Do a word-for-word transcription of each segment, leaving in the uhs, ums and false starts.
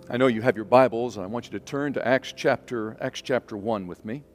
I know you have your Bibles, and I want you to turn to Acts chapter, Acts chapter one with me.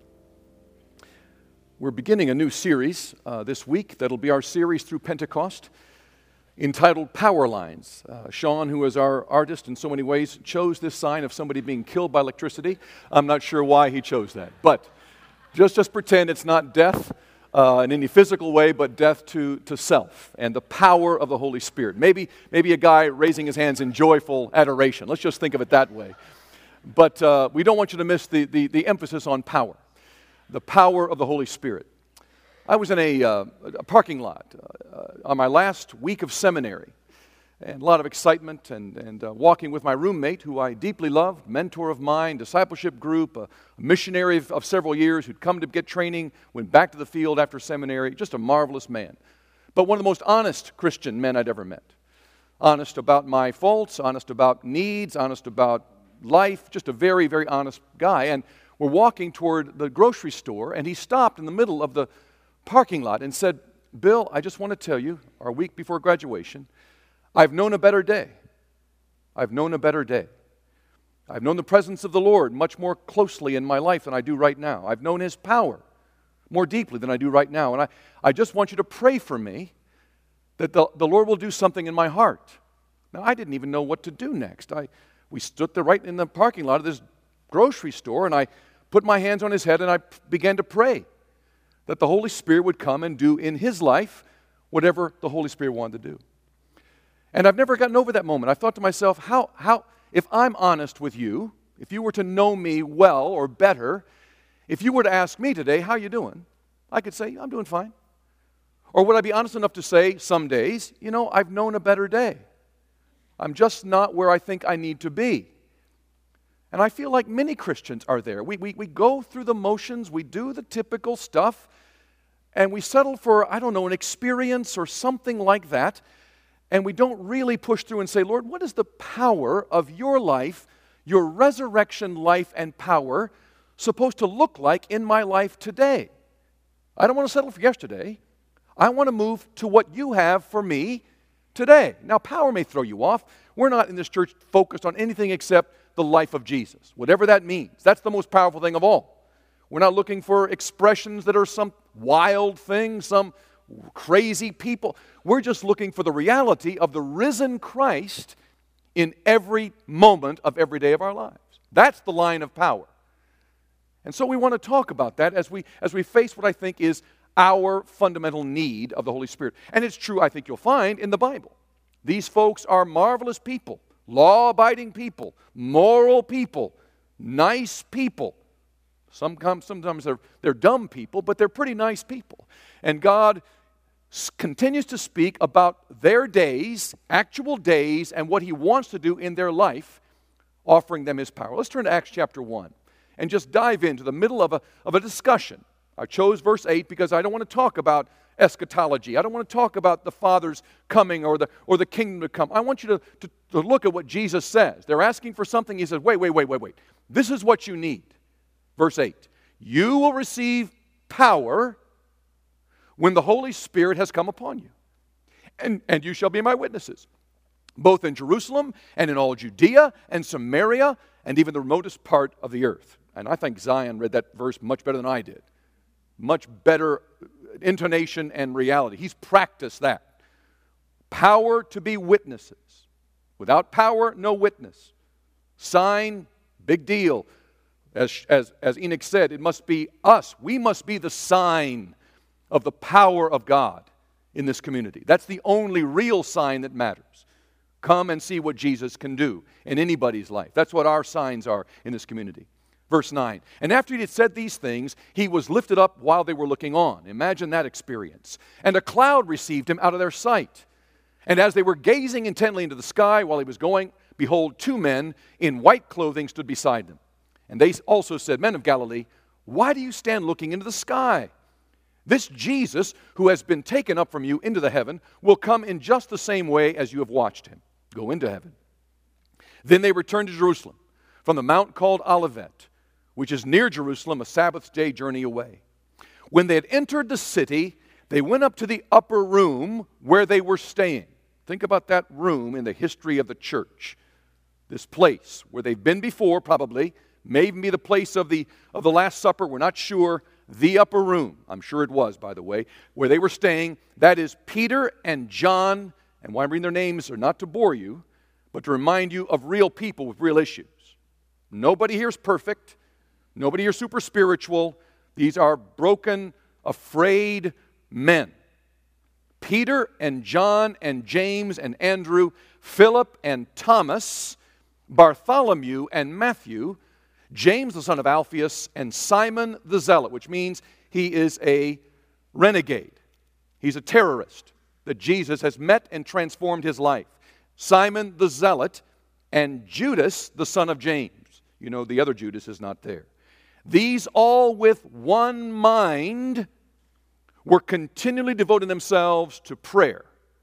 We're beginning a new series uh, this week that'll be our series through Pentecost, entitled Power Lines. Uh, Sean, who is our artist in so many ways, chose this sign of somebody being killed by electricity. I'm not sure why he chose that, but just, just pretend it's not death uh, in any physical way, but death to, to self and the power of the Holy Spirit. Maybe, maybe a guy raising his hands in joyful adoration. Let's just think of it that way. But uh, we don't want you to miss the, the, the emphasis on power, the power of the Holy Spirit. I was in a, uh, a parking lot uh, on my last week of seminary, and a lot of excitement, and, and uh, walking with my roommate, who I deeply loved, mentor of mine, discipleship group, a, a missionary of, of several years who'd come to get training, went back to the field after seminary, just a marvelous man. But one of the most honest Christian men I'd ever met. Honest about my faults, honest about needs, honest about life, just a very, very honest guy. And we're walking toward the grocery store, and he stopped in the middle of the parking lot and said, "Bill, I just want to tell you, our week before graduation, I've known a better day. I've known a better day. I've known the presence of the Lord much more closely in my life than I do right now. I've known His power more deeply than I do right now. And I, I just want you to pray for me that the, the Lord will do something in my heart." Now, I didn't even know what to do next. I We stood there right in the parking lot of this grocery store, and I put my hands on his head, and I began to pray that the Holy Spirit would come and do in his life whatever the Holy Spirit wanted to do. And I've never gotten over that moment. I thought to myself, how, how, if I'm honest with you, if you were to know me well or better, if you were to ask me today, "How you doing?" I could say, "I'm doing fine." Or would I be honest enough to say some days, you know, I've known a better day. I'm just not where I think I need to be. And I feel like many Christians are there. We, we, we go through the motions, we do the typical stuff, and we settle for, I don't know, an experience or something like that, and we don't really push through and say, "Lord, what is the power of your life, your resurrection life and power, supposed to look like in my life today? I don't want to settle for yesterday. I want to move to what you have for me today." Now, power may throw you off. We're not in this church focused on anything except the life of Jesus, whatever that means. That's the most powerful thing of all. We're not looking for expressions that are some wild thing, some crazy people. We're just looking for the reality of the risen Christ in every moment of every day of our lives. That's the line of power. And so we want to talk about that as we as we face what I think is our fundamental need of the Holy Spirit. And it's true, I think you'll find, in the Bible. These folks are marvelous people, law-abiding people, moral people, nice people. Sometimes, sometimes they're, they're dumb people, but they're pretty nice people. And God s- continues to speak about their days, actual days, and what He wants to do in their life, offering them His power. Let's turn to Acts chapter one and just dive into the middle of a, of a discussion. I chose verse eight because I don't want to talk about eschatology. I don't want to talk about the Father's coming or the or the kingdom to come. I want you to, to, to look at what Jesus says. They're asking for something. He says, wait, wait, wait, wait, wait. This is what you need. Verse eight. You will receive power when the Holy Spirit has come upon you. And, and you shall be my witnesses, both in Jerusalem and in all Judea and Samaria and even the remotest part of the earth. And I think Zion read that verse much better than I did. Much better intonation and reality. He's practiced that. Power to be witnesses. Without power, no witness. Sign, big deal. As, as, as Enoch said, it must be us. We must be the sign of the power of God in this community. That's the only real sign that matters. Come and see what Jesus can do in anybody's life. That's what our signs are in this community. Verse nine, and after he had said these things, he was lifted up while they were looking on. Imagine that experience. And a cloud received him out of their sight. And as they were gazing intently into the sky while he was going, behold, two men in white clothing stood beside them. And they also said, "Men of Galilee, why do you stand looking into the sky? This Jesus, who has been taken up from you into the heaven, will come in just the same way as you have watched him go into heaven." Then they returned to Jerusalem from the mount called Olivet, which is near Jerusalem, a Sabbath day journey away. When they had entered the city, they went up to the upper room where they were staying. Think about that room in the history of the church. this place where they've been before, probably, may even be the place of the, of the Last Supper, we're not sure, the upper room, I'm sure it was, by the way, where they were staying. That is Peter and John, and why I'm reading their names are not to bore you, but to remind you of real people with real issues. Nobody here is perfect. Nobody here is super spiritual. These are broken, afraid men. Peter and John and James and Andrew, Philip and Thomas, Bartholomew and Matthew, James the son of Alphaeus, and Simon the Zealot, which means he is a renegade. He's a terrorist that Jesus has met and transformed his life. Simon the Zealot and Judas the son of James. You know, the other Judas is not there. These all with one mind were continually devoting themselves to prayer,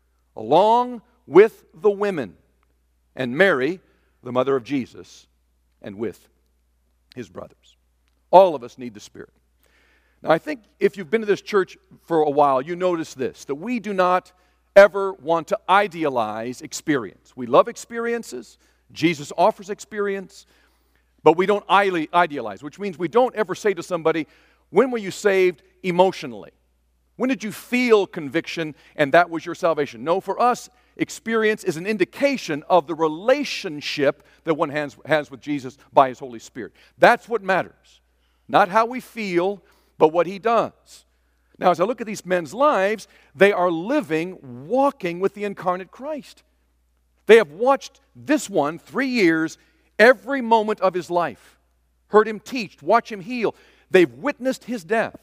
along with the women, and Mary, the mother of Jesus, and with his brothers. All of us need the Spirit. Now, I think if you've been to this church for a while, you notice this, that we do not ever want to idealize experience. We love experiences. Jesus offers experience. But we don't idealize, which means we don't ever say to somebody, when were you saved emotionally? When did you feel conviction and that was your salvation? No, for us, experience is an indication of the relationship that one has, has with Jesus by His Holy Spirit. That's what matters. Not how we feel, but what He does. Now, as I look at these men's lives, they are living, walking with the incarnate Christ. They have watched this one three years every moment of his life, heard him teach, watch him heal. They've witnessed his death.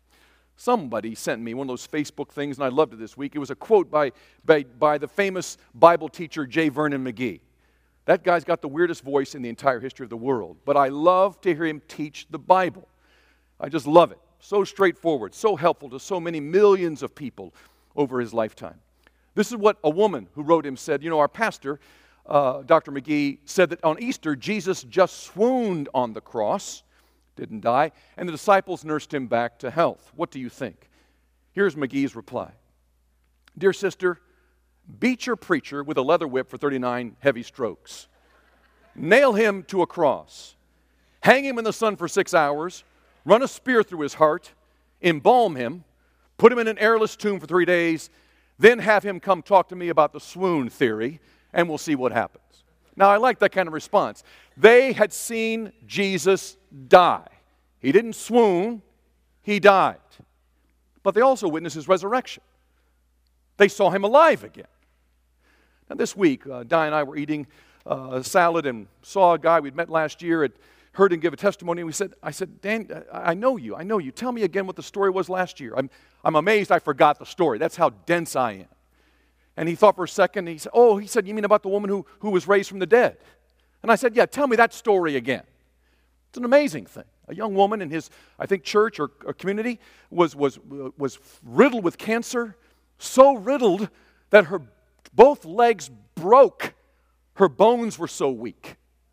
Somebody sent me one of those Facebook things, and I loved it this week. It was a quote by, by, by the famous Bible teacher J. Vernon McGee. That guy's got the weirdest voice in the entire history of the world, but I love to hear him teach the Bible. I just love it. So straightforward, so helpful to so many millions of people over his lifetime. This is what a woman who wrote him said. You know, our pastor, Uh, Doctor McGee, said that on Easter, Jesus just swooned on the cross, didn't die, and the disciples nursed him back to health. What do you think? Here's McGee's reply. Dear sister, beat your preacher with a leather whip for thirty-nine heavy strokes. Nail him to a cross. Hang him in the sun for six hours. Run a spear through his heart. Embalm him. Put him in an airless tomb for three days. Then have him come talk to me about the swoon theory, and we'll see what happens. Now, I like that kind of response. They had seen Jesus die. He didn't swoon, he died. But they also witnessed his resurrection. They saw him alive again. Now, this week, uh, Di and I were eating uh, a salad and saw a guy we'd met last year, had heard him give a testimony, and we said, I said, Dan, I know you, I know you. Tell me again what the story was last year. I'm, I'm amazed I forgot the story. That's how dense I am. And he thought for a second, and he said, oh, he said, you mean about the woman who, who was raised from the dead? And I said, yeah, tell me that story again. It's an amazing thing. A young woman in his, I think, church or, or community was, was, was riddled with cancer, so riddled that her both legs broke. Her bones were so weak.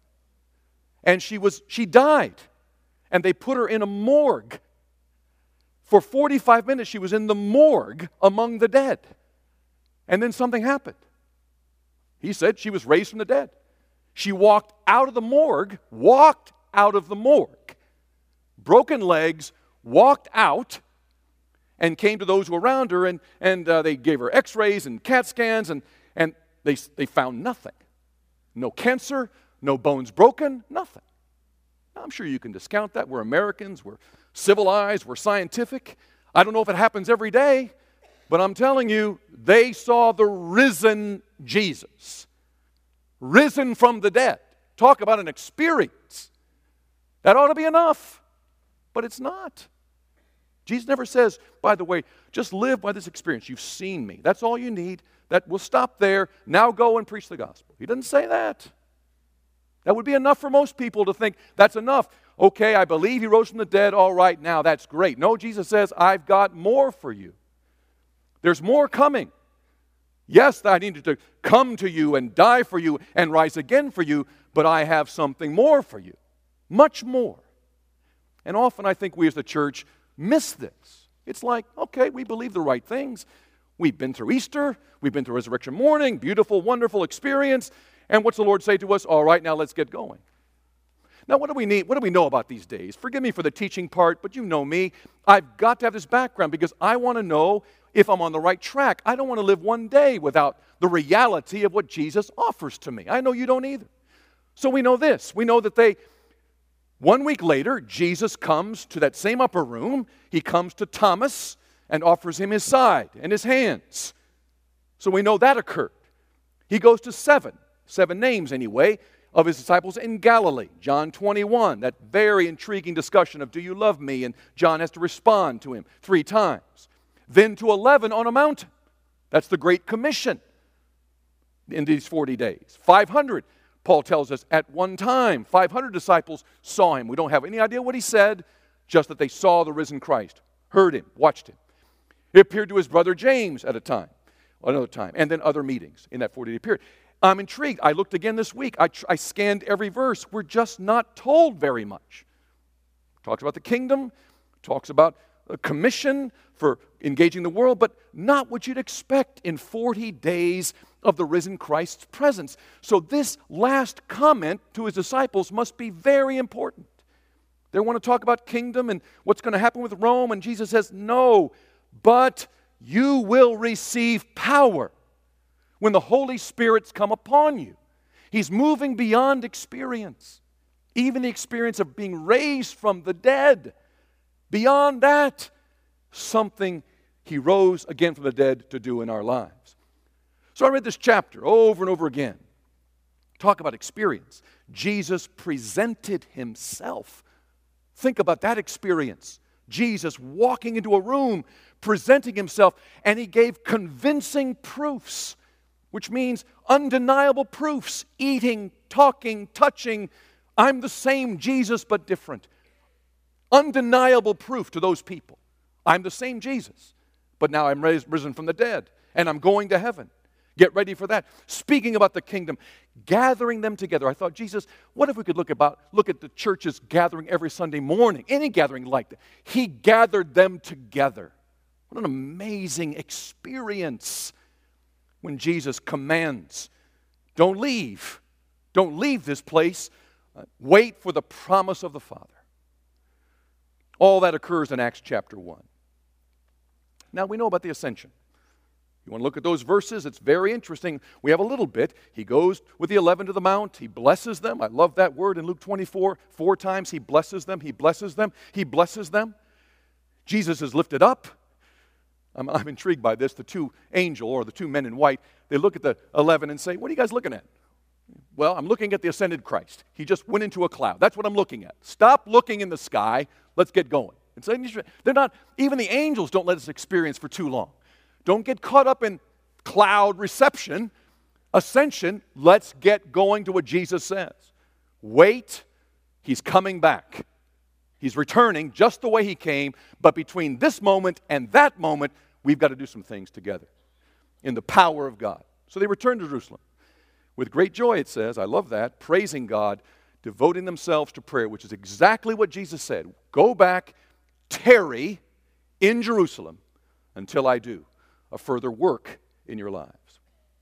And she was she died. And they put her in a morgue. For forty-five minutes, she was in the morgue among the dead. And then something happened. He said she was raised from the dead. She walked out of the morgue, walked out of the morgue, broken legs, walked out, and came to those who were around her, and, and uh, they gave her x-rays and CAT scans, and, and they, they found nothing. No cancer, no bones broken, nothing. Now, I'm sure you can discount that. We're Americans, we're civilized, we're scientific. I don't know if it happens every day, but I'm telling you, they saw the risen Jesus. Risen from the dead. Talk about an experience. That ought to be enough. But it's not. Jesus never says, by the way, just live by this experience. You've seen me. That's all you need. That we'll stop there. Now go and preach the gospel. He doesn't say that. That would be enough for most people to think, that's enough. Okay, I believe he rose from the dead. All right, now that's great. No, Jesus says, I've got more for you. There's more coming. Yes, I needed to come to you and die for you and rise again for you, but I have something more for you. Much more. And often I think we as the church miss this. It's like, okay, we believe the right things. We've been through Easter. We've been through Resurrection Morning. Beautiful, wonderful experience. And what's the Lord say to us? All right, now let's get going. Now, what do we need? What do we know about these days? Forgive me for the teaching part, but you know me. I've got to have this background because I want to know if I'm on the right track. I don't want to live one day without the reality of what Jesus offers to me. I know you don't either. So we know this. We know that they, one week later, Jesus comes to that same upper room. He comes to Thomas and offers him his side and his hands. So we know that occurred. He goes to seven, seven names anyway, of his disciples in Galilee. John twenty-one, that very intriguing discussion of, do you love me? And John has to respond to him three times. Then to eleven on a mountain. That's the Great Commission in these forty days. five hundred, Paul tells us, at one time, five hundred disciples saw him. We don't have any idea what he said, just that they saw the risen Christ, heard him, watched him. He appeared to his brother James at a time, another time, and then other meetings in that forty-day period. I'm intrigued. I looked again this week. I, tr- I scanned every verse. We're just not told very much. Talks about the kingdom, talks about a commission for engaging the world, but not what you'd expect in forty days of the risen Christ's presence. So this last comment to his disciples must be very important. They want to talk about kingdom and what's going to happen with Rome, and Jesus says, no, but you will receive power when the Holy Spirit's come upon you. He's moving beyond experience, even the experience of being raised from the dead. Beyond that, something he rose again from the dead to do in our lives. So I read this chapter over and over again. Talk about experience. Jesus presented himself. Think about that experience. Jesus walking into a room, presenting himself, and he gave convincing proofs, which means undeniable proofs, eating, talking, touching. I'm the same Jesus, but different. Undeniable proof to those people. I'm the same Jesus, but now I'm raised, risen from the dead, and I'm going to heaven. Get ready for that. Speaking about the kingdom, gathering them together. I thought, Jesus, what if we could look about look at the churches gathering every Sunday morning, any gathering like that. He gathered them together. What an amazing experience when Jesus commands, don't leave. Don't leave this place. Uh, wait for the promise of the Father. All that occurs in Acts chapter one. Now we know about the ascension. You want to look at those verses? It's very interesting. We have a little bit. He goes with the eleven to the mount. He blesses them. I love that word in Luke twenty-four. Four times he blesses them. He blesses them. He blesses them. Jesus is lifted up. I'm, I'm intrigued by this. The two angel or the two men in white, they look at the eleven and say, what are you guys looking at? Well, I'm looking at the ascended Christ. He just went into a cloud. That's what I'm looking at. Stop looking in the sky. Let's get going. And so they're not, even the angels don't let us experience for too long. Don't get caught up in cloud reception, ascension. Let's get going to what Jesus says. Wait, he's coming back. He's returning just the way he came, but between this moment and that moment, we've got to do some things together in the power of God. So they return to Jerusalem. With great joy, it says, I love that, praising God, devoting themselves to prayer, which is exactly what Jesus said. Go back, tarry in Jerusalem until I do a further work in your lives.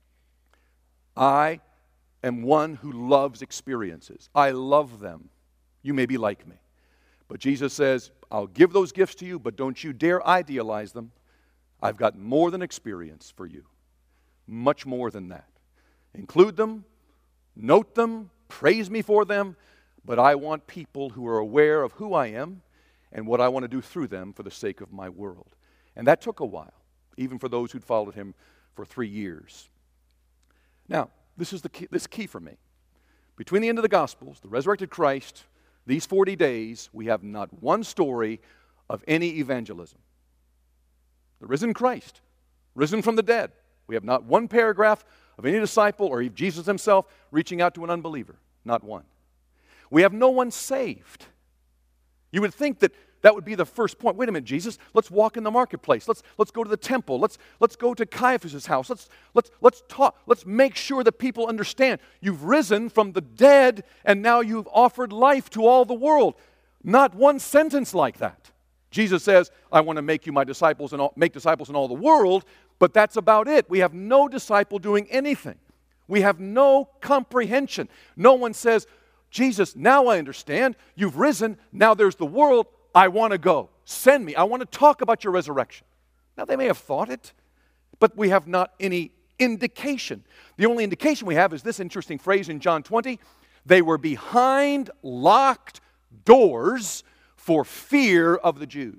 I am one who loves experiences. I love them. You may be like me. But Jesus says, I'll give those gifts to you, but don't you dare idealize them. I've got more than experience for you. Much more than that. Include them, note them, praise me for them, but I want people who are aware of who I am and what I want to do through them for the sake of my world. And that took a while, even for those who'd followed him for three years. Now, this is the key, this is key for me. Between the end of the Gospels, the resurrected Christ, these forty days, we have not one story of any evangelism. The risen Christ, risen from the dead. We have not one paragraph of any disciple or Jesus himself reaching out to an unbeliever. Not one. We have no one saved. You would think that that would be the first point. Wait a minute, Jesus, let's walk in the marketplace. Let's, let's go to the temple. Let's, let's go to Caiaphas' house. Let's, let's, let's talk. Let's make sure that people understand you've risen from the dead and now you've offered life to all the world. Not one sentence like that. Jesus says, I want to make you my disciples and all, make disciples in all the world, but that's about it. We have no disciple doing anything. We have no comprehension. No one says, Jesus, now I understand. You've risen. Now there's the world. I want to go. Send me. I want to talk about your resurrection. Now they may have thought it, but we have not any indication. The only indication we have is this interesting phrase in John twenty. They were behind locked doors for fear of the Jews.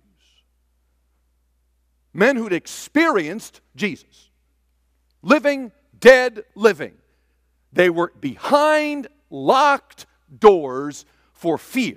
Men who'd experienced Jesus. Living, dead, living. They were behind locked doors for fear.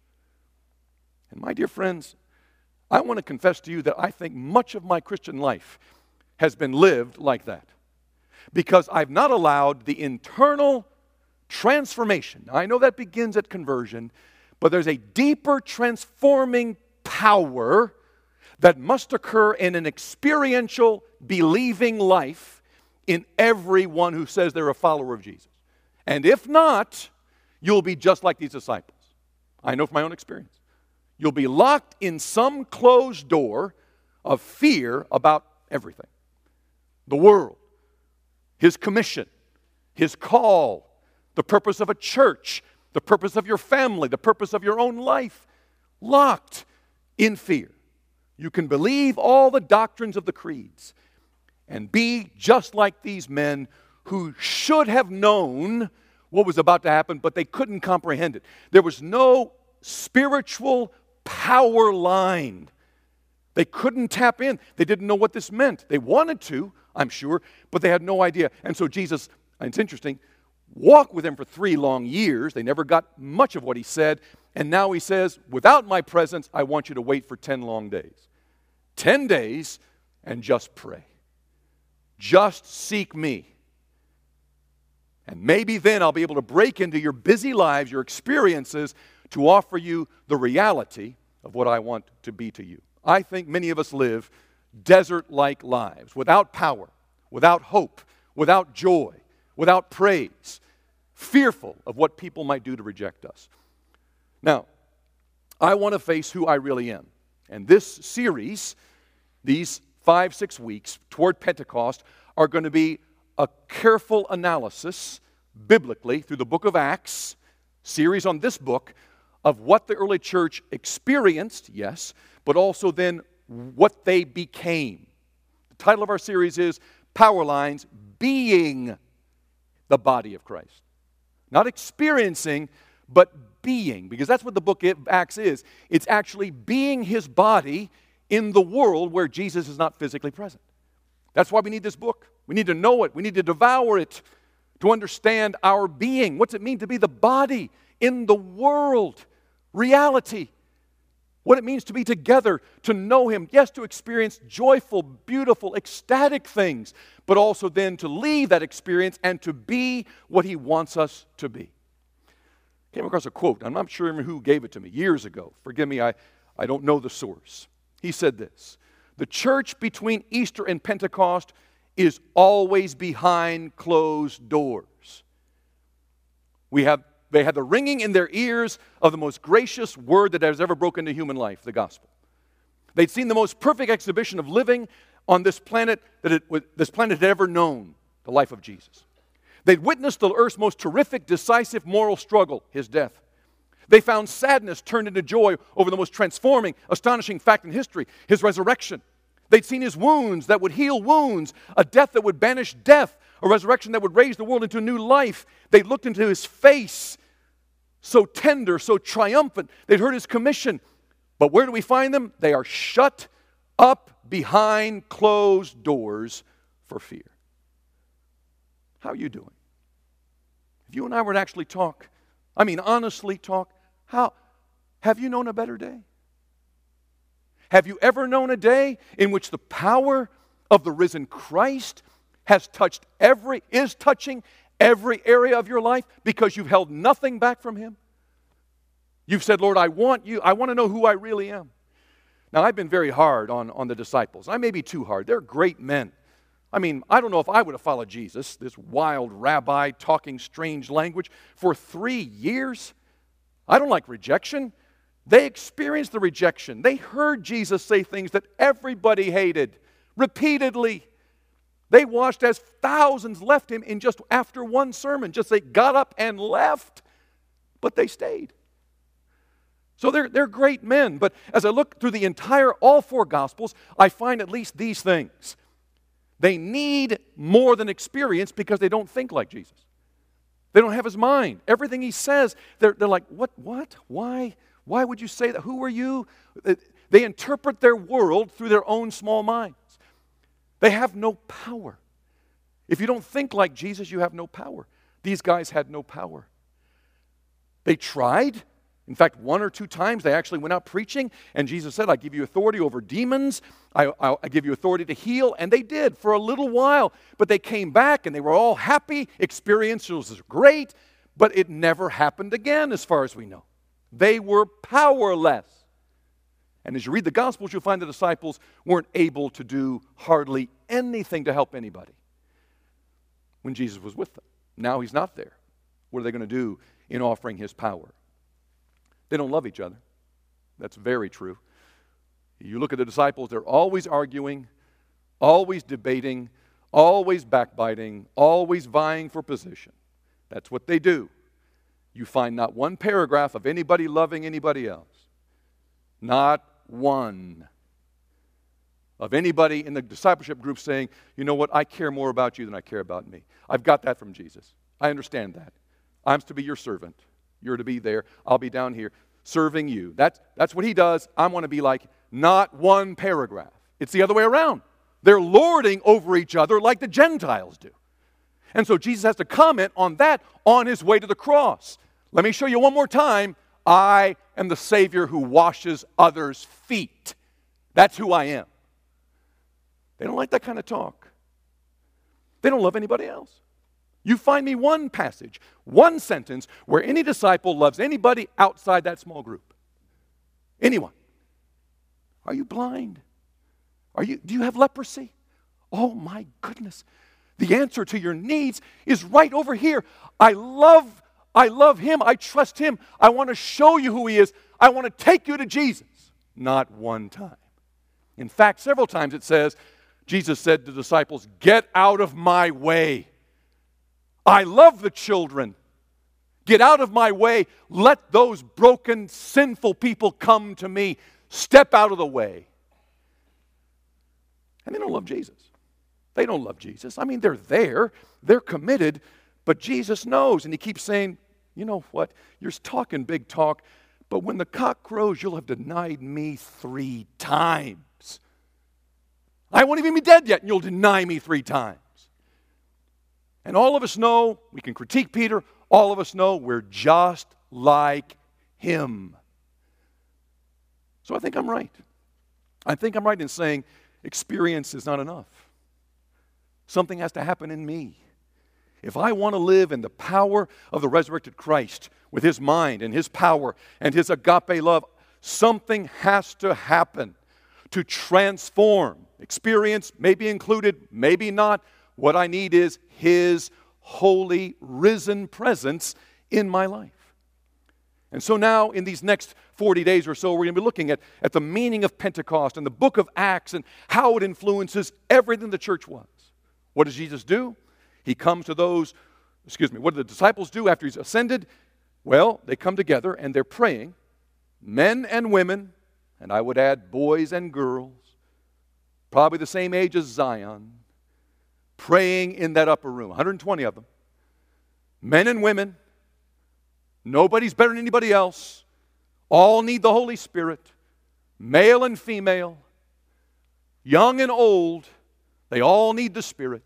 And my dear friends, I want to confess to you that I think much of my Christian life has been lived like that. Because I've not allowed the internal transformation. Now, I know that begins at conversion, but there's a deeper transforming power that must occur in an experiential, believing life in everyone who says they're a follower of Jesus. And if not, you'll be just like these disciples. I know from my own experience. You'll be locked in some closed door of fear about everything. The world, His commission, His call, the purpose of a church, the purpose of your family, the purpose of your own life. Locked in fear. You can believe all the doctrines of the creeds and be just like these men who should have known what was about to happen, but they couldn't comprehend it. There was no spiritual power line. They couldn't tap in. They didn't know what this meant. They wanted to, I'm sure, but they had no idea. And so Jesus, and it's interesting, walked with them for three long years. They never got much of what He said. And now He says, without my presence, I want you to wait for ten long days. Ten days and just pray. Just seek me. And maybe then I'll be able to break into your busy lives, your experiences, to offer you the reality of what I want to be to you. I think many of us live desert-like lives, without power, without hope, without joy, without praise, fearful of what people might do to reject us. Now, I want to face who I really am. And this series, these five, six weeks toward Pentecost, are going to be a careful analysis, biblically, through the book of Acts, series on this book, of what the early church experienced, yes, but also then what they became. The title of our series is Power Lines, Being the Body of Christ. Not experiencing, but being, because that's what the book of Acts is. It's actually being His body in the world where Jesus is not physically present. That's why we need this book. We need to know it. We need to devour it to understand our being. What's it mean to be the body in the world? Reality. What it means to be together, to know Him. Yes, to experience joyful, beautiful, ecstatic things, but also then to leave that experience and to be what He wants us to be. Came across a quote. I'm not sure who gave it to me years ago. Forgive me, I, I don't know the source. He said this: the church between Easter and Pentecost is always behind closed doors. We have They had the ringing in their ears of the most gracious word that has ever broken into human life, the gospel. They'd seen the most perfect exhibition of living on this planet that it, this planet had ever known, the life of Jesus. They'd witnessed the earth's most terrific, decisive moral struggle, His death. They found sadness turned into joy over the most transforming, astonishing fact in history, His resurrection. They'd seen His wounds that would heal wounds, a death that would banish death, a resurrection that would raise the world into a new life. They looked into His face, so tender, so triumphant. They'd heard His commission. But where do we find them? They are shut up behind closed doors for fear. How are you doing? If you and I were to actually talk, I mean honestly talk, how have you known a better day? Have you ever known a day in which the power of the risen Christ has touched every, is touching every area of your life because you've held nothing back from Him? You've said, Lord, I want you, I want to know who I really am. Now, I've been very hard on, on the disciples. I may be too hard. They're great men. I mean, I don't know if I would have followed Jesus, this wild rabbi talking strange language, for three years. I don't like rejection. They experienced the rejection. They heard Jesus say things that everybody hated repeatedly. They watched as thousands left him in just after one sermon. Just they got up and left, but they stayed. So they're, they're great men. But as I look through the entire, all four Gospels, I find at least these things. They need more than experience because they don't think like Jesus. They don't have his mind. Everything he says, they're, they're like, what, what, why, why would you say that? Who are you? They interpret their world through their own small minds. They have no power. If you don't think like Jesus, you have no power. These guys had no power. They tried. In fact, one or two times they actually went out preaching, and Jesus said, I give you authority over demons. I, I, I give you authority to heal. And they did for a little while. But they came back, and they were all happy. Experience was great. But it never happened again, as far as we know. They were powerless. And as you read the Gospels, you'll find the disciples weren't able to do hardly anything to help anybody when Jesus was with them. Now he's not there. What are they going to do in offering his power? They don't love each other. That's very true. You look at the disciples, they're always arguing, always debating, always backbiting, always vying for position. That's what they do. You find not one paragraph of anybody loving anybody else. Not one of anybody in the discipleship group saying, you know what, I care more about you than I care about me. I've got that from Jesus. I understand that. I'm to be your servant. You're to be there. I'll be down here serving you. That's, that's what he does. I want to be like, not one paragraph. It's the other way around. They're lording over each other like the Gentiles do. And so Jesus has to comment on that on his way to the cross. Let me show you one more time. I am the Savior who washes others' feet. That's who I am. They don't like that kind of talk. They don't love anybody else. You find me one passage, one sentence, where any disciple loves anybody outside that small group. Anyone. Are you blind? Are you, do you have leprosy? Oh my goodness. The answer to your needs is right over here. I love I love him. I trust him. I want to show you who he is. I want to take you to Jesus. Not one time. In fact, several times it says, Jesus said to the disciples, get out of my way. I love the children. Get out of my way. Let those broken, sinful people come to me. Step out of the way. And they don't love Jesus. They don't love Jesus. I mean, they're there. They're committed. But Jesus knows. And he keeps saying, you know what? You're talking big talk. But when the cock crows, you'll have denied me three times. I won't even be dead yet, and you'll deny me three times. And all of us know, we can critique Peter, all of us know we're just like him. So I think I'm right. I think I'm right in saying experience is not enough. Something has to happen in me. If I want to live in the power of the resurrected Christ with his mind and his power and his agape love, something has to happen to transform. Experience may be included, maybe not. What I need is his holy, risen presence in my life. And so now, in these next forty days or so, we're going to be looking at, at the meaning of Pentecost and the book of Acts and how it influences everything the church was. What does Jesus do? He comes to those, excuse me, what do the disciples do after he's ascended? Well, they come together and they're praying, men and women, and I would add boys and girls, probably the same age as Zion, praying in that upper room, one hundred twenty of them. Men and women, nobody's better than anybody else, all need the Holy Spirit, male and female, young and old, they all need the Spirit.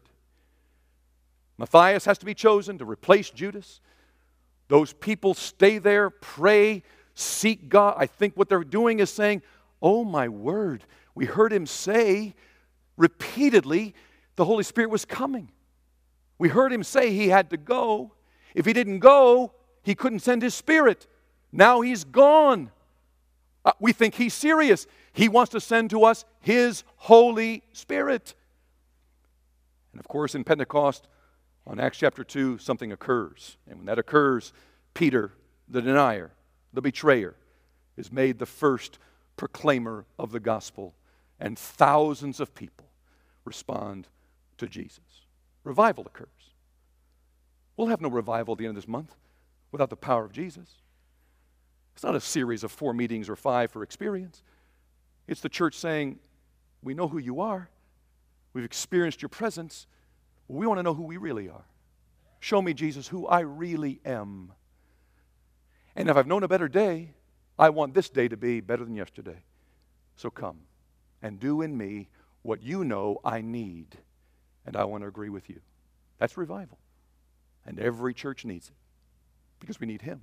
Matthias has to be chosen to replace Judas. Those people stay there, pray, seek God. I think what they're doing is saying, oh my word, we heard him say repeatedly the Holy Spirit was coming. We heard him say he had to go. If he didn't go, he couldn't send his Spirit. Now he's gone. Uh, we think he's serious. He wants to send to us his Holy Spirit. And of course, in Pentecost, on Acts chapter two, something occurs. And when that occurs, Peter, the denier, the betrayer, is made the first proclaimer of the gospel. And thousands of people respond to Jesus. Revival occurs. We'll have no revival at the end of this month without the power of Jesus. It's not a series of four meetings or five for experience. It's the church saying, we know who you are. We've experienced your presence. We want to know who we really are. Show me, Jesus, who I really am. And if I've known a better day, I want this day to be better than yesterday. So come and do in me what you know I need. And I want to agree with you. That's revival. And every church needs it because we need Him.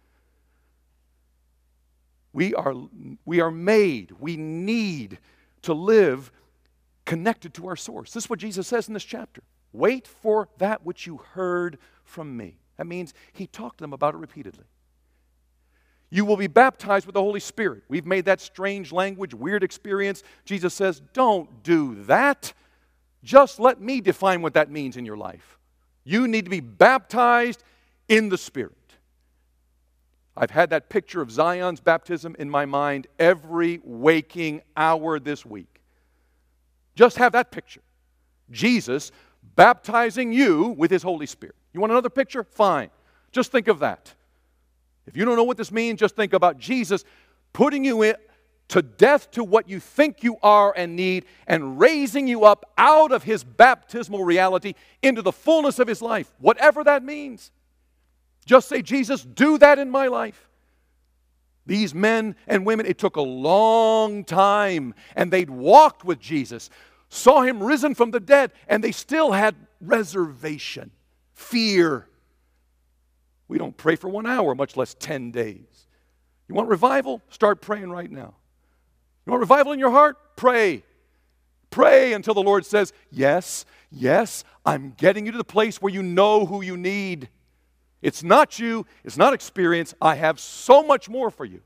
We are, we are made, we need to live connected to our source. This is what Jesus says in this chapter. Wait for that which you heard from me. That means He talked to them about it repeatedly. You will be baptized with the Holy Spirit. We've made that strange language, weird experience. Jesus says, don't do that. Just let me define what that means in your life. You need to be baptized in the Spirit. I've had that picture of Zion's baptism in my mind every waking hour this week. Just have that picture. Jesus baptizing you with His Holy Spirit. You want another picture? Fine. Just think of that. If you don't know what this means, just think about Jesus putting you in, to death to what you think you are and need, and raising you up out of His baptismal reality into the fullness of His life, whatever that means. Just say, Jesus, do that in my life. These men and women, it took a long time, and they'd walked with Jesus, saw Him risen from the dead, and they still had reservation, fear. We don't pray for one hour, much less ten days. You want revival? Start praying right now. You want revival in your heart? Pray. Pray until the Lord says, yes, yes, I'm getting you to the place where you know who you need. It's not you. It's not experience. I have so much more for you.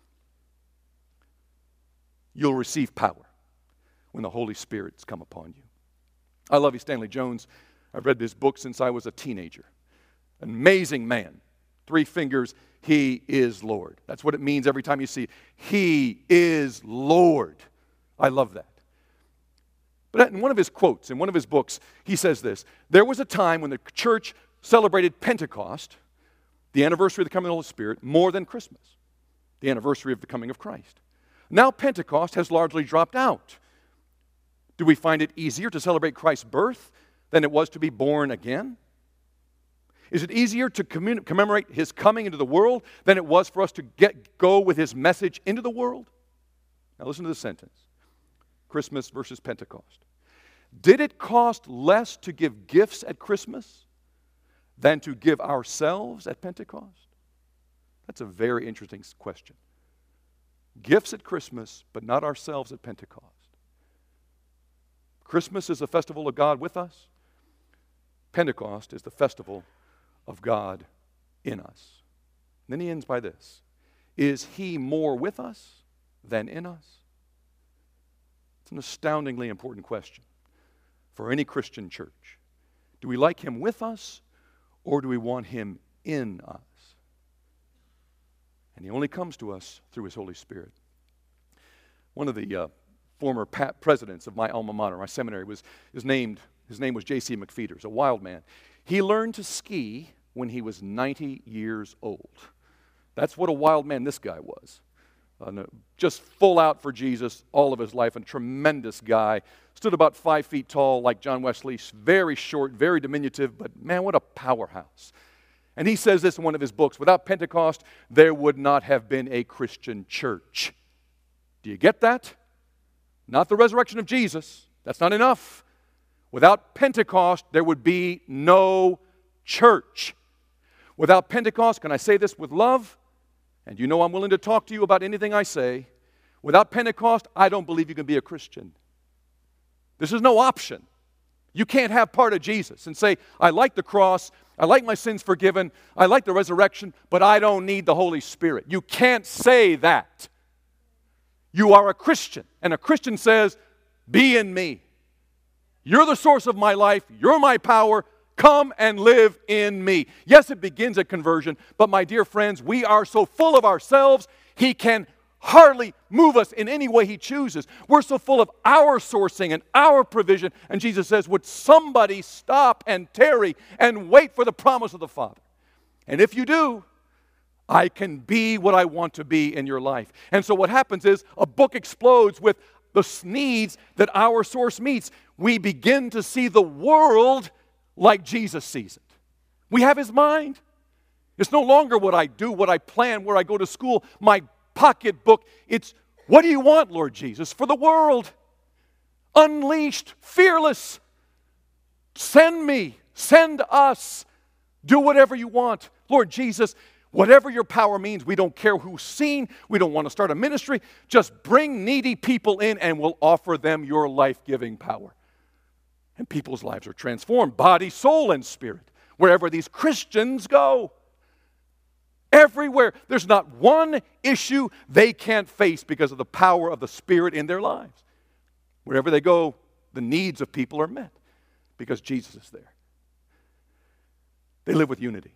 You'll receive power when the Holy Spirit's come upon you. I love you, Stanley Jones. I've read this book since I was a teenager. An amazing man. Three fingers, He is Lord. That's what it means every time you see it. He is Lord. I love that. But in one of his quotes, in one of his books, he says this: there was a time when the church celebrated Pentecost, the anniversary of the coming of the Holy Spirit, more than Christmas, the anniversary of the coming of Christ. Now Pentecost has largely dropped out. Do we find it easier to celebrate Christ's birth than it was to be born again? Is it easier to commun- commemorate His coming into the world than it was for us to get go with His message into the world? Now listen to this sentence. Christmas versus Pentecost. Did it cost less to give gifts at Christmas than to give ourselves at Pentecost? That's a very interesting question. Gifts at Christmas, but not ourselves at Pentecost. Christmas is the festival of God with us. Pentecost is the festival of God in us. And then he ends by this: is He more with us than in us? It's an astoundingly important question for any Christian church. Do we like Him with us, or do we want Him in us? And He only comes to us through His Holy Spirit. One of the uh, former pa- presidents of my alma mater, my seminary, was is named. His name was J C McPheeters, a wild man. He learned to ski when he was ninety years old. That's what a wild man this guy was. Uh, no, just full out for Jesus all of his life. A tremendous guy. Stood about five feet tall like John Wesley. Very short, very diminutive, but man, what a powerhouse. And he says this in one of his books: without Pentecost, there would not have been a Christian church. Do you get that? Not the resurrection of Jesus. That's not enough. Without Pentecost, there would be no church. Without Pentecost, can I say this with love? And you know I'm willing to talk to you about anything I say. Without Pentecost, I don't believe you can be a Christian. This is no option. You can't have part of Jesus and say, I like the cross, I like my sins forgiven, I like the resurrection, but I don't need the Holy Spirit. You can't say that. You are a Christian, and a Christian says, be in me. You're the source of my life. You're my power. Come and live in me. Yes, it begins at conversion, but my dear friends, we are so full of ourselves, He can hardly move us in any way He chooses. We're so full of our sourcing and our provision. And Jesus says, would somebody stop and tarry and wait for the promise of the Father? And if you do, I can be what I want to be in your life. And so what happens is a book explodes with the needs that our source meets. We begin to see the world like Jesus sees it. We have His mind. It's no longer what I do, what I plan, where I go to school, my pocketbook. It's, what do you want, Lord Jesus, for the world? Unleashed, fearless. Send me, send us. Do whatever you want. Lord Jesus, whatever your power means, we don't care who's seen. We don't want to start a ministry. Just bring needy people in and we'll offer them your life-giving power. And people's lives are transformed, body, soul, and spirit, wherever these Christians go. Everywhere. There's not one issue they can't face because of the power of the Spirit in their lives. Wherever they go, the needs of people are met because Jesus is there. They live with unity.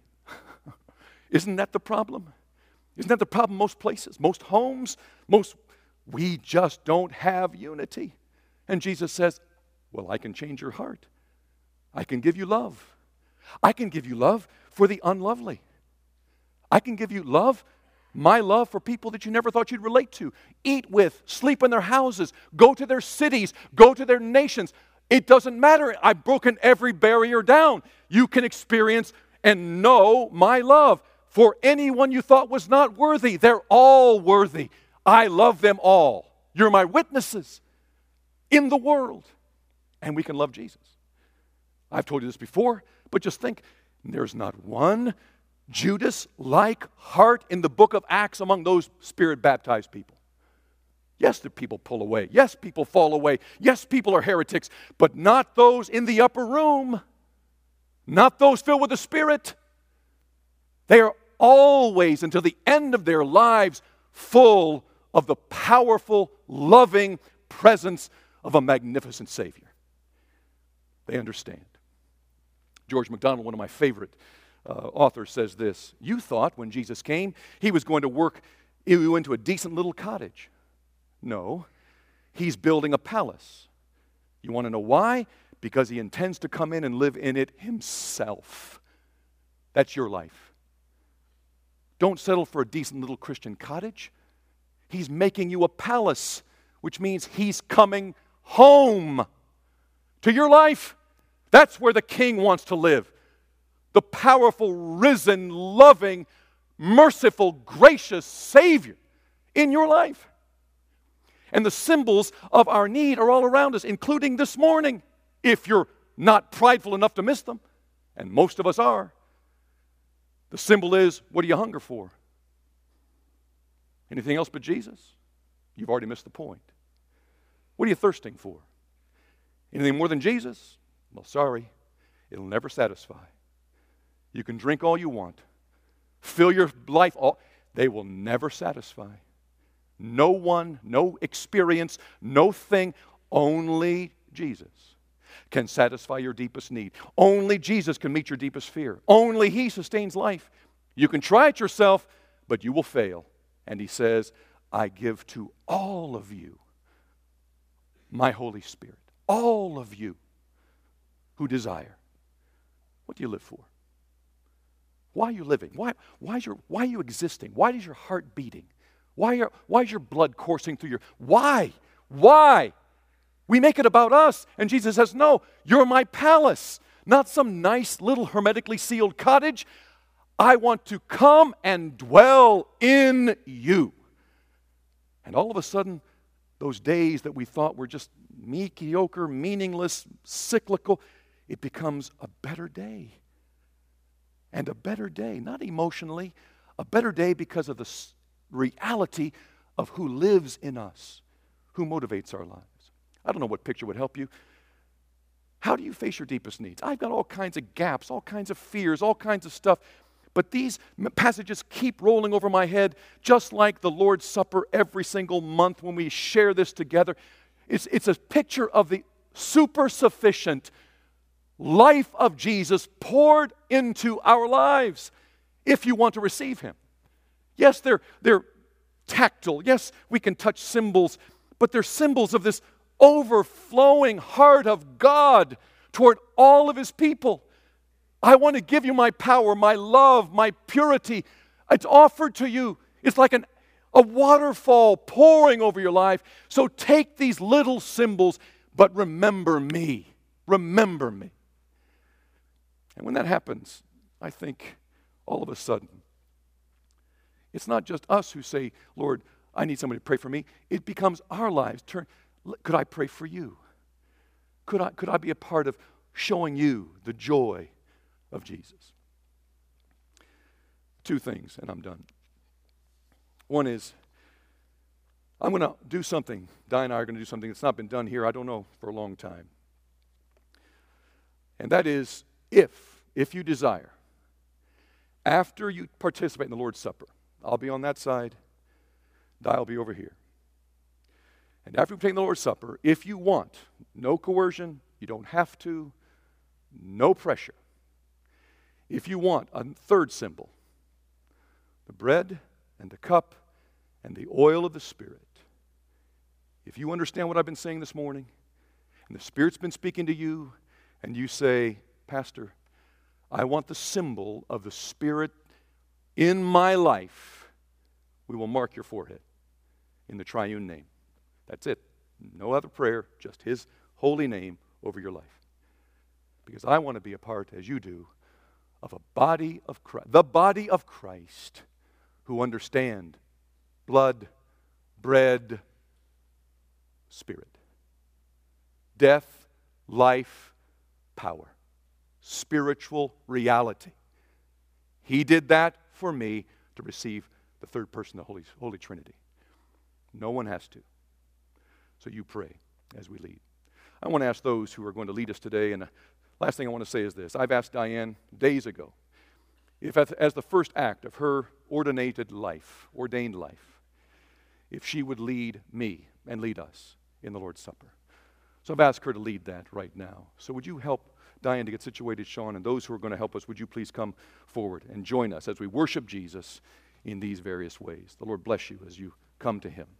Isn't that the problem? Isn't that the problem most places, most homes, most, we just don't have unity. And Jesus says, well, I can change your heart. I can give you love. I can give you love for the unlovely. I can give you love, my love for people that you never thought you'd relate to. Eat with, sleep in their houses, go to their cities, go to their nations. It doesn't matter. I've broken every barrier down. You can experience and know my love for anyone you thought was not worthy. They're all worthy. I love them all. You're my witnesses in the world. And we can love Jesus. I've told you this before, but just think, there's not one Judas-like heart in the book of Acts among those Spirit-baptized people. Yes, the people pull away. Yes, people fall away. Yes, people are heretics, but not those in the upper room. Not those filled with the Spirit. They are always, until the end of their lives, full of the powerful, loving presence of a magnificent Savior. They understand. George MacDonald, one of my favorite uh, authors, says this: you thought when Jesus came, He was going to work you into a decent little cottage. No, He's building a palace. You want to know why? Because He intends to come in and live in it Himself. That's your life. Don't settle for a decent little Christian cottage. He's making you a palace, which means He's coming home to your life. That's where the King wants to live. The powerful, risen, loving, merciful, gracious Savior in your life. And the symbols of our need are all around us, including this morning, if you're not prideful enough to miss them. And most of us are. The symbol is, what do you hunger for? Anything else but Jesus? You've already missed the point. What are you thirsting for? Anything more than Jesus? Well, sorry, it'll never satisfy. You can drink all you want. Fill your life all. They will never satisfy. No one, no experience, no thing, only Jesus can satisfy your deepest need. Only Jesus can meet your deepest fear. Only He sustains life. You can try it yourself, but you will fail. And He says, I give to all of you my Holy Spirit. All of you who desire. What do you live for? Why are you living? Why, why, is your, why are you existing? Why is your heart beating? Why, are, why is your blood coursing through your... Why? Why? We make it about us. And Jesus says, no, you're my palace. Not some nice little hermetically sealed cottage. I want to come and dwell in you. And all of a sudden, those days that we thought were just mediocre, meaningless, cyclical, it becomes a better day. And a better day, not emotionally, a better day because of the reality of who lives in us, who motivates our lives. I don't know what picture would help you. How do you face your deepest needs? I've got all kinds of gaps, all kinds of fears, all kinds of stuff. But these passages keep rolling over my head, just like the Lord's Supper every single month when we share this together. It's, it's a picture of the super sufficient life of Jesus poured into our lives if you want to receive Him. Yes, they're, they're tactile. Yes, we can touch symbols, but they're symbols of this overflowing heart of God toward all of His people. I want to give you my power, my love, my purity. It's offered to you. It's like an, a waterfall pouring over your life. So take these little symbols, but remember me. Remember me. And when that happens, I think all of a sudden, it's not just us who say, Lord, I need somebody to pray for me. It becomes our lives. Turn, could I pray for you? Could I, could I be a part of showing you the joy of Jesus? Two things, and I'm done. One is, I'm going to do something. Di and I are going to do something that's not been done here, I don't know, for a long time. And that is, if, if you desire, after you participate in the Lord's Supper, I'll be on that side, Di will be over here. And after we take the Lord's Supper, if you want, no coercion, you don't have to, no pressure. If you want a third symbol, the bread and the cup and the oil of the Spirit, if you understand what I've been saying this morning, and the Spirit's been speaking to you, and you say, Pastor, I want the symbol of the Spirit in my life, we will mark your forehead in the triune name. That's it. No other prayer, just His holy name over your life. Because I want to be a part, as you do, of a body of Christ, the body of Christ, who understand blood, bread, Spirit. Death, life, power. Spiritual reality. He did that for me to receive the third person of the Holy, Holy Trinity. No one has to. So you pray as we lead. I want to ask those who are going to lead us today, and the last thing I want to say is this. I've asked Diane days ago, if as the first act of her ordinated life, ordained life, if she would lead me and lead us in the Lord's Supper. So I've asked her to lead that right now. So would you help Diane to get situated, Sean, and those who are going to help us, would you please come forward and join us as we worship Jesus in these various ways. The Lord bless you as you come to Him.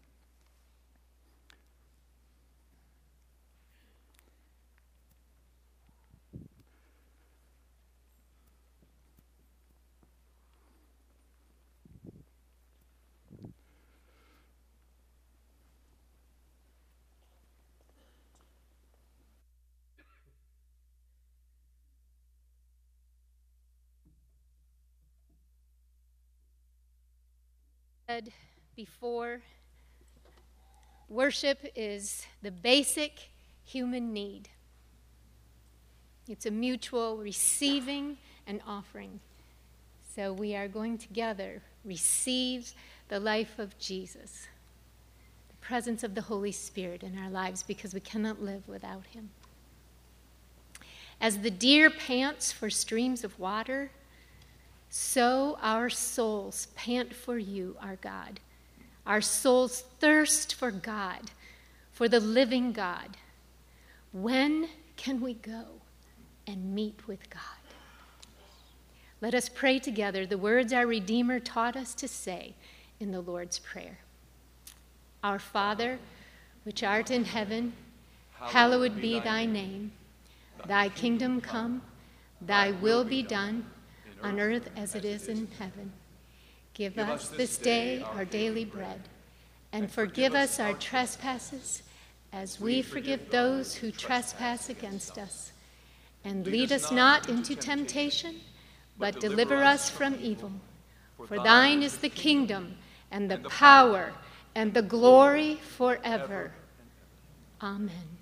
Before, worship is the basic human need. It's a mutual receiving and offering. So we are going together receive the life of Jesus, the presence of the Holy Spirit in our lives, because we cannot live without Him. As the deer pants for streams of water, so our souls pant for you, our God. Our souls thirst for God, for the living God. When can we go and meet with God? Let us pray together the words our Redeemer taught us to say in the Lord's Prayer. Our Father, which art in heaven, hallowed be thy name. Thy kingdom come, thy will be done, on earth as it is in heaven. Give us this day our daily bread, and forgive us our trespasses, as we forgive those who trespass against us. And lead us not into temptation, but deliver us from evil. For thine is the kingdom, and the power, and the glory forever. Amen.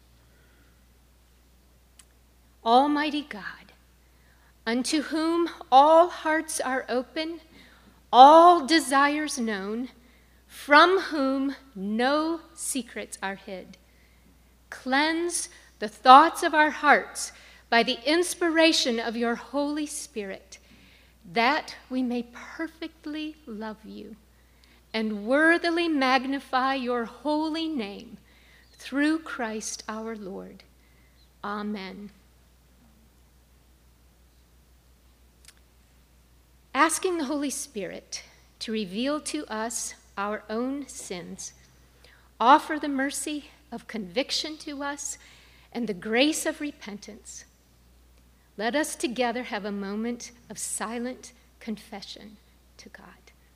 Almighty God, unto whom all hearts are open, all desires known, from whom no secrets are hid. Cleanse the thoughts of our hearts by the inspiration of your Holy Spirit, that we may perfectly love you and worthily magnify your holy name through Christ our Lord. Amen. Asking the Holy Spirit to reveal to us our own sins, offer the mercy of conviction to us and the grace of repentance. Let us together have a moment of silent confession to God.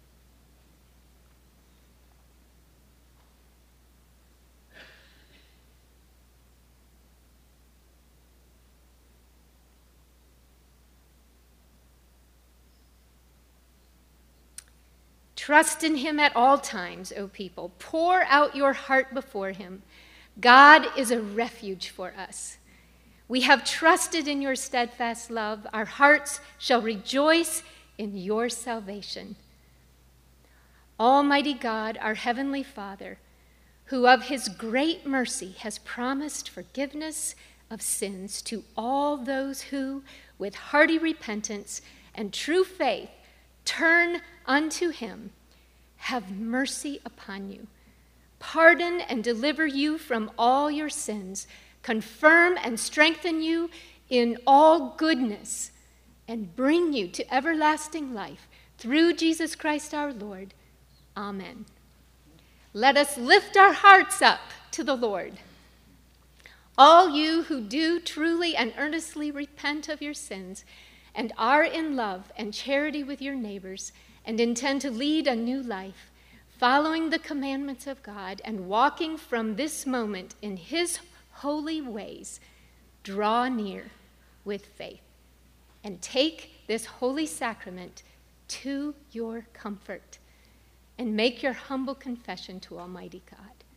Trust in him at all times, O people. Pour out your heart before him. God is a refuge for us. We have trusted in your steadfast love. Our hearts shall rejoice in your salvation. Almighty God, our heavenly Father, who of his great mercy has promised forgiveness of sins to all those who, with hearty repentance and true faith, turn unto him, have mercy upon you, pardon and deliver you from all your sins, confirm and strengthen you in all goodness, and bring you to everlasting life through Jesus Christ our Lord. Amen. Let us lift our hearts up to the Lord. All you who do truly and earnestly repent of your sins and are in love and charity with your neighbors and intend to lead a new life, following the commandments of God and walking from this moment in his holy ways, draw near with faith and take this holy sacrament to your comfort and make your humble confession to Almighty God.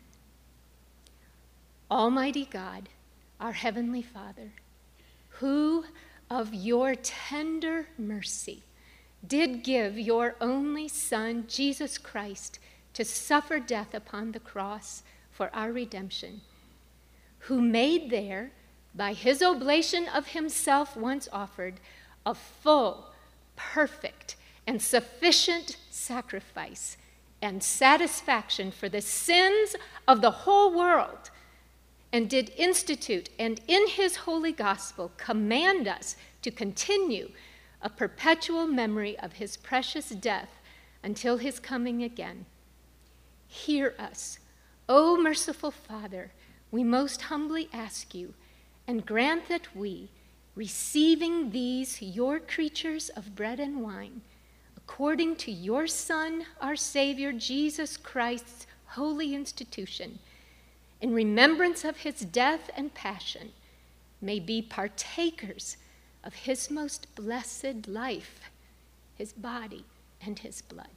Almighty God, our heavenly Father, who of your tender mercy did give your only Son, Jesus Christ, to suffer death upon the cross for our redemption, who made there, by his oblation of himself once offered, a full, perfect, and sufficient sacrifice and satisfaction for the sins of the whole world, and did institute and in his holy gospel command us to continue a perpetual memory of his precious death until his coming again. Hear us, O merciful Father, we most humbly ask you, and grant that we, receiving these your creatures of bread and wine, according to your Son, our Savior, Jesus Christ's holy institution, in remembrance of his death and passion, may be partakers of his most blessed life, his body and his blood.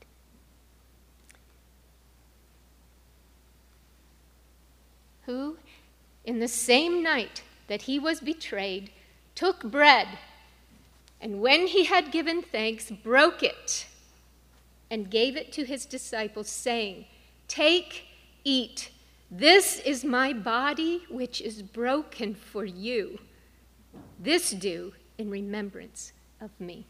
Who, in the same night that he was betrayed, took bread, and when he had given thanks, broke it, and gave it to his disciples, saying, "Take, eat. This is my body, which is broken for you. This do in remembrance of me."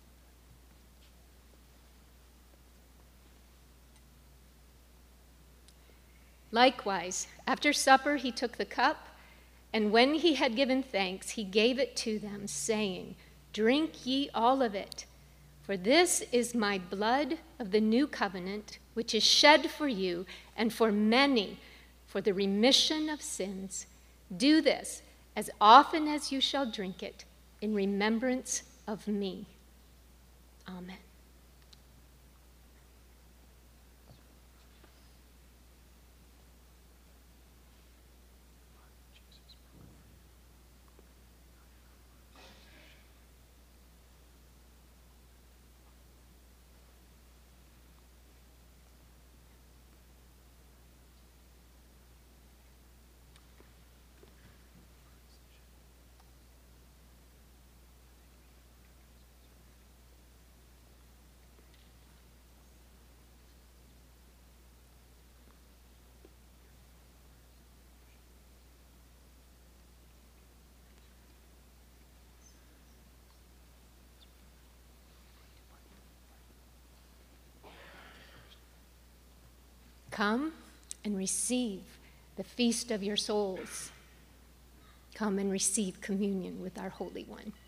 Likewise, after supper, he took the cup, and when he had given thanks, he gave it to them, saying, "Drink ye all of it, for this is my blood of the new covenant, which is shed for you and for many for the remission of sins. Do this as often as you shall drink it in remembrance of me." Amen. Come and receive the feast of your souls. Come and receive communion with our Holy One.